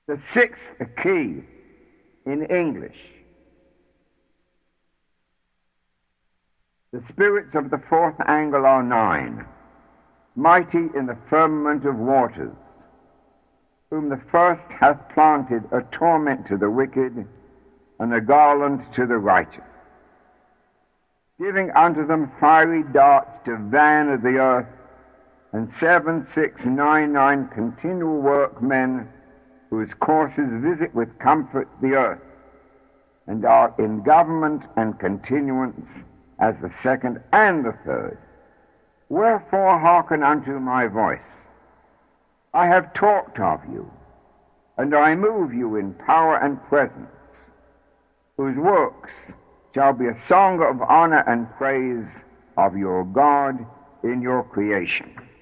The sixth key in English. The spirits of the fourth angle are 9, mighty in the firmament of waters, whom the first hath planted a torment to the wicked, and a garland to the righteous, giving unto them fiery darts to van the earth, and 7, 6, 9, 9 continual workmen, whose courses visit with comfort the earth, and are in government and continuance as the second and the third. Wherefore hearken unto my voice. I have talked of you, and I move you in power and presence, whose works shall be a song of honor and praise of your God in your creation.